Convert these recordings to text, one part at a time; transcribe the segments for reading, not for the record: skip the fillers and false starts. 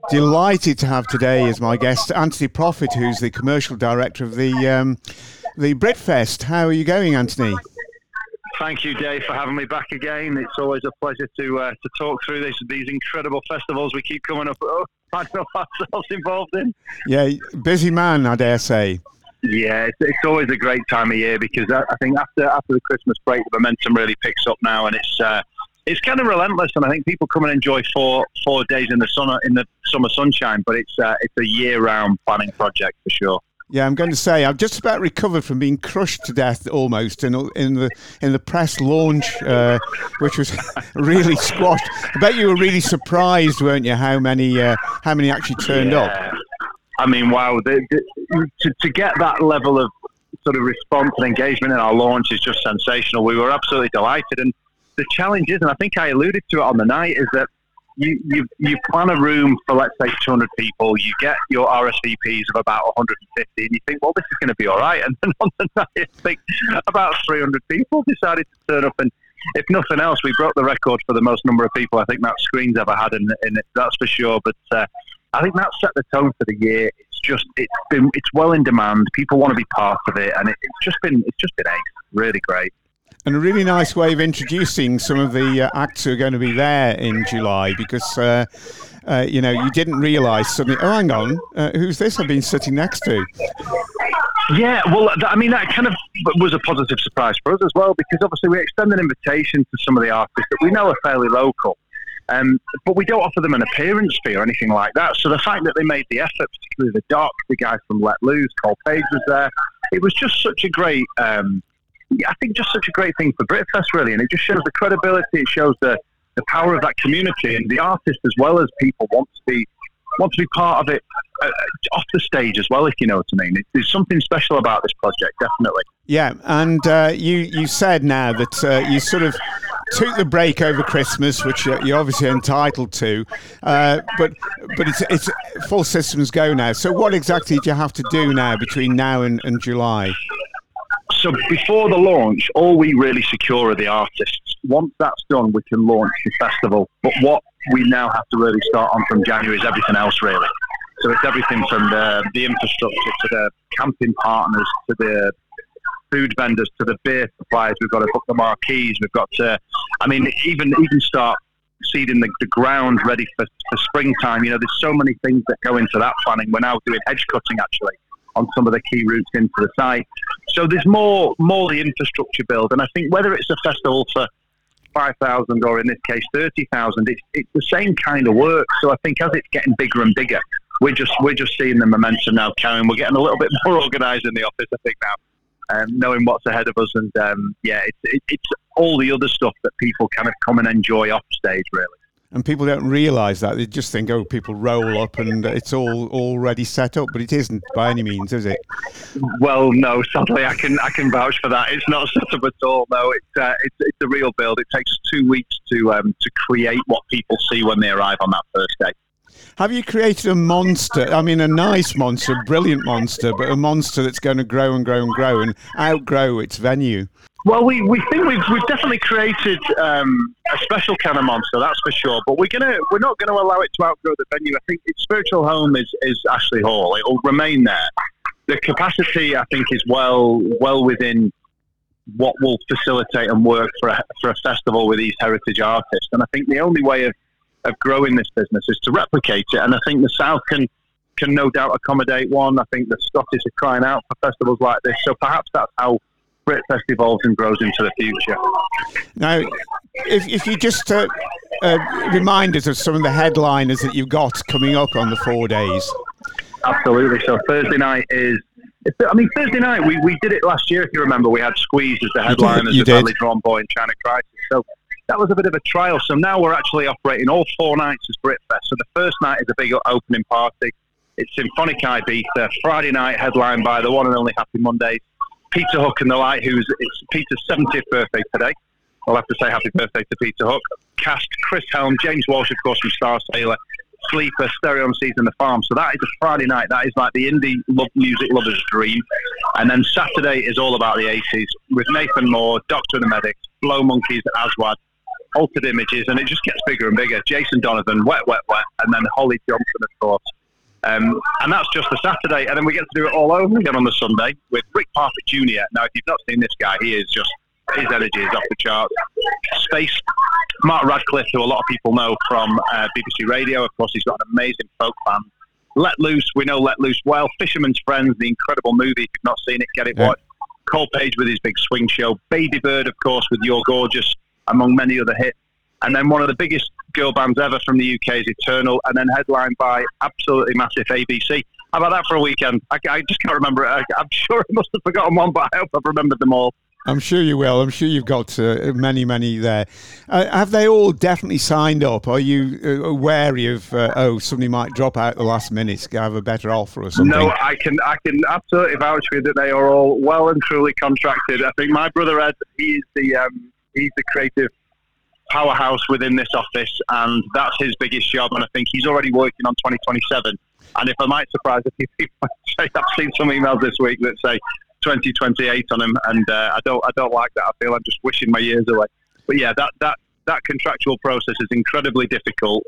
Delighted to have today as my guest Anthony Proffitt, who's the commercial director of the Britfest. How are you going, Anthony? Thank you, Dave, for having me back again. It's always a pleasure to talk through these incredible festivals we keep coming up. Finding ourselves involved in. Yeah, busy man, I dare say. Yeah, it's always a great time of year because I think after the Christmas break, the momentum really picks up now, and it's kind of relentless. And I think people come and enjoy four days in the summer sunshine, but it's a year-round planning project for sure. Yeah, I'm going to say I've just about recovered from being crushed to death almost in the press launch, which was really squashed. I bet you were really surprised, weren't you? How many actually turned up? I mean, wow! To get that level of sort of response and engagement in our launch is just sensational. We were absolutely delighted, and the challenge is, and I think I alluded to it on the night, is that you plan a room for, let's say, 200 people, you get your RSVPs of about 150, and you think, well, this is going to be all right. And then on the night, I think about 300 people decided to turn up, and if nothing else, we broke the record for the most number of people I think that screen's ever had in it, that's for sure. But I think that set the tone for the year. It's well in demand. People want to be part of it, and it's just been ace. Really great. And a really nice way of introducing some of the acts who are going to be there in July, because you didn't realise suddenly, oh, hang on, who's this I've been sitting next to? Yeah, well, I mean, that kind of was a positive surprise for us as well, because obviously we extend an invitation to some of the artists that we know are fairly local, but we don't offer them an appearance fee or anything like that. So the fact that they made the effort, particularly the Doc, the guy from Let Loose, Cole Page was there, it was just such a great... I think just such a great thing for Britfest, really, and it just shows the credibility. It shows the power of that community, and the artists as well as people want to be part of it off the stage as well, if you know what I mean. There's something special about this project, definitely. Yeah, and you said now that you sort of took the break over Christmas, which you're obviously entitled to, but it's full systems go now. So what exactly do you have to do now between now and July? So before the launch, all we really secure are the artists. Once that's done, we can launch the festival. But what we now have to really start on from January is everything else, really. So it's everything from the infrastructure to the camping partners to the food vendors to the beer suppliers. We've got to book the marquees. We've got to, even start seeding the ground ready for springtime. You know, there's so many things that go into that planning. We're now doing hedge cutting, actually, on some of the key routes into the site. So there's more the infrastructure build, and I think whether it's a festival for 5,000 or in this case 30,000, it's the same kind of work. So I think as it's getting bigger and bigger, we're just seeing the momentum now carrying. We're getting a little bit more organised in the office, I think, now, knowing what's ahead of us, and it's all the other stuff that people kind of come and enjoy off stage, really. And people don't realise that. They just think, oh, people roll up and it's all already set up, but it isn't by any means, is it? Well, no, sadly, I can vouch for that. It's not set up at all. No, it's a real build. It takes 2 weeks to create what people see when they arrive on that first day. Have you created a monster? I mean, a nice monster, a brilliant monster, but a monster that's going to grow and grow and grow and outgrow its venue? Well, we think we've definitely created a special kind of monster, that's for sure. But we're not going to allow it to outgrow the venue. I think its spiritual home is Ashley Hall. It will remain there. The capacity, I think, is well within what will facilitate and work for a festival with these heritage artists. And I think the only way of growing this business is to replicate it. And I think the South can no doubt accommodate one. I think the Scottish are crying out for festivals like this. So perhaps that's how Britfest evolves and grows into the future. Now, if you just remind us of some of the headliners that you've got coming up on the 4 days. Absolutely. So Thursday night Thursday night, we did it last year, if you remember. We had Squeeze as the headliners, the Badly Drawn Boy and China Crisis. So that was a bit of a trial. So now we're actually operating all 4 nights as Britfest. So the first night is a big opening party. It's Symphonic Ibiza. Friday night, headlined by the one and only Happy Mondays. Peter Hook and the Light, it's Peter's 70th birthday today. I'll have to say happy birthday to Peter Hook. Cast, Chris Helm, James Walsh, of course, from Star Sailor, Sleeper, Stereo MCs and The Farm. So that is a Friday night. That is like the indie music lover's dream. And then Saturday is all about the 80s with Nathan Moore, Doctor and the Medics, Blow Monkeys, Aswad, altered images, and it just gets bigger and bigger. Jason Donovan, Wet, Wet, Wet, and then Holly Johnson, of course. And that's just the Saturday, and then we get to do it all over again on the Sunday with Rick Parfitt Jr. Now, if you've not seen this guy, he is just, his energy is off the charts. Space, Mark Radcliffe, who a lot of people know from BBC Radio. Of course, he's got an amazing folk band. Let Loose, we know Let Loose well. Fisherman's Friends, the incredible movie. If you've not seen it, get it watched. Cole Page with his big swing show. Baby Bird, of course, with You're Gorgeous, among many other hits. And then one of the biggest girl bands ever from the UK is Eternal, and then headlined by absolutely massive ABC. How about that for a weekend? I just can't remember it. I'm sure I must have forgotten one, but I hope I've remembered them all. I'm sure you will. I'm sure you've got many there. Have they all definitely signed up? Are you wary of, somebody might drop out the last minute, have a better offer or something? No, I can absolutely vouch for you that they are all well and truly contracted. I think my brother Ed, he's the creative powerhouse within this office, and that's his biggest job, and I think he's already working on 2027. And if I might surprise a few people, I've seen some emails this week that say 2028 on him, and I don't like that. I feel I'm just wishing my years away. But yeah, that contractual process is incredibly difficult.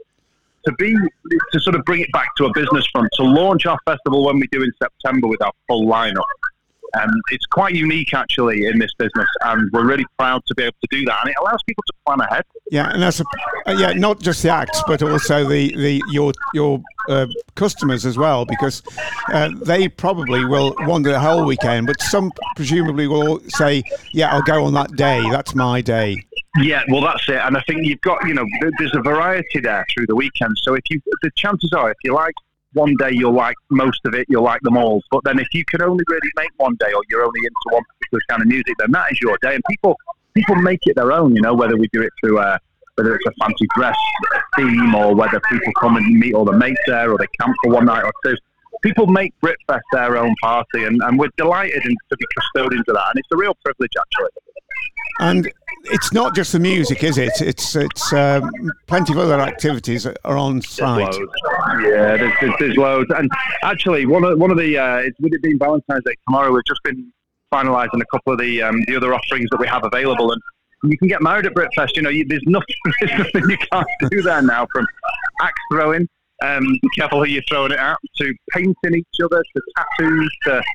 To sort of bring it back to a business front, to launch our festival when we do in September with our full lineup. It's quite unique actually in this business, and we're really proud to be able to do that. And it allows people to plan ahead. Yeah, and that's not just the acts, but also your customers as well, because they probably will wander the whole weekend, but some presumably will say, "Yeah, I'll go on that day. That's my day." Yeah, well, that's it. And I think you've got, there's a variety there through the weekend. So the chances are, if you like one day, you'll like most of it, you'll like them all. But then if you can only really make one day, or you're only into one particular kind of music, then that is your day. And people make it their own, whether we do it through whether it's a fancy dress theme, or whether people come and meet all the mates there, or they camp for one night or two. People make Britfest their own party, and we're delighted to be custodians of that. And it's a real privilege, actually. And it's not just the music, is it? It's plenty of other activities are on site. Yeah, there's loads. And actually, one of the with it being Valentine's Day tomorrow, we've just been finalising a couple of the other offerings that we have available, and you can get married at Britfest. There's nothing you can't do there now, from axe throwing. Be careful who you're throwing it at, to painting each other, to tattoos,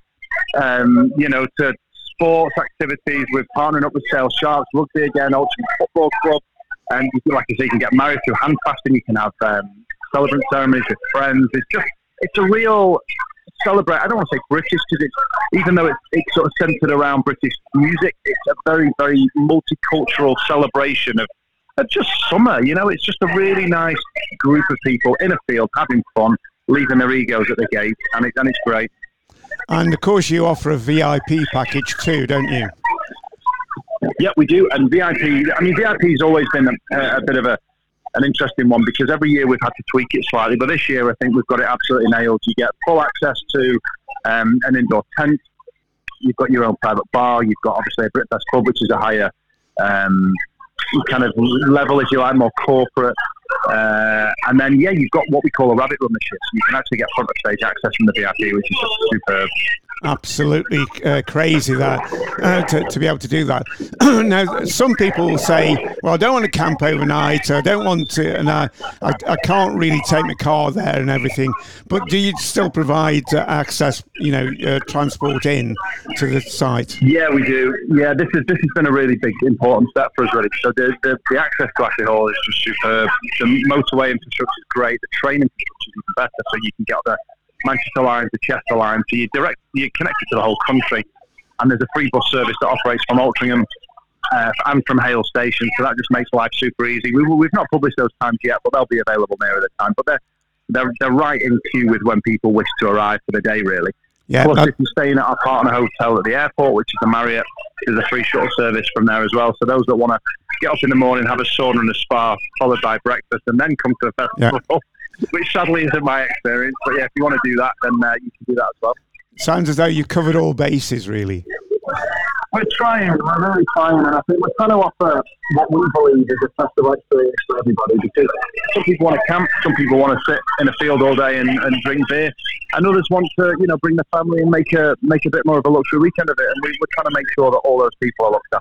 to sports activities. We're partnering up with Sale Sharks, rugby again, Altrincham Football Club, and like I say, you can get married through hand fasting. You can have celebrant ceremonies with friends. It's a real celebrate. I don't want to say British, because even though it's sort of centred around British music, it's a very, very multicultural celebration of just summer. It's just a really nice group of people in a field having fun, leaving their egos at the gate, and it's great. And of course, you offer a VIP package too, don't you? Yeah, we do. And VIP has always been a bit of an interesting one, because every year we've had to tweak it slightly. But this year, I think we've got it absolutely nailed. You get full access to an indoor tent. You've got your own private bar. You've got obviously a Britfest pub, which is a higher kind of level, if you like, more corporate. And then, you've got what we call a rabbit run this year. So you can actually get front of stage access from the VIP, which is just superb. Absolutely crazy that to be able to do that. Now, some people will say, well, I don't want to camp overnight, I don't want to, and I can't really take my car there and everything. But do you still provide access, transport in to the site? Yeah, we do. Yeah, this has been a really big, important step for us, really. So the access to Ashley Hall is just superb. The motorway infrastructure is great. The train infrastructure is even better, so you can get the Manchester line to Chester line, so you're connected to the whole country. And there's a free bus service that operates from Altrincham and from Hale Station, so that just makes life super easy. We've not published those times yet, but they'll be available nearer the time. But they're right in queue with when people wish to arrive for the day, really. Yeah, plus, if you're staying at our partner hotel at the airport, which is the Marriott, there's a free shuttle service from there as well. So those that want to get up in the morning, have a sauna and a spa, followed by breakfast, and then come to a festival, which sadly isn't my experience. But yeah, if you want to do that, then you can do that as well. Sounds as though you've covered all bases, really. We're really trying, and I think we're trying to offer what we believe is a festival experience for everybody, because some people want to camp, some people want to sit in a field all day and drink beer, and others want to, bring their family and make a bit more of a luxury weekend of it, and we're trying to make sure that all those people are looked after.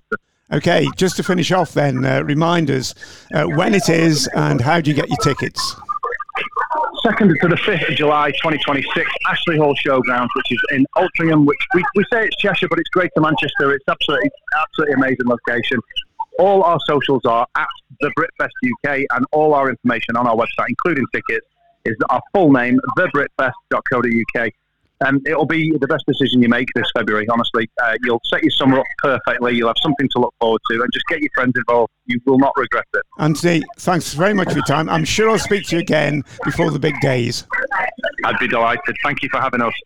Okay, just to finish off then, remind us when it is and how do you get your tickets? 2nd to the 5th of July 2026, Ashley Hall Showgrounds, which is in Altrincham, which we say it's Cheshire, but it's Greater Manchester. It's absolutely amazing location. All our socials are at the Britfest UK, and all our information on our website, including tickets, is our full name, thebritfest.co.uk. It'll be the best decision you make this February, honestly. You'll set your summer up perfectly. You'll have something to look forward to, and just get your friends involved. You will not regret it. Anthony, thanks very much for your time. I'm sure I'll speak to you again before the big days. I'd be delighted. Thank you for having us.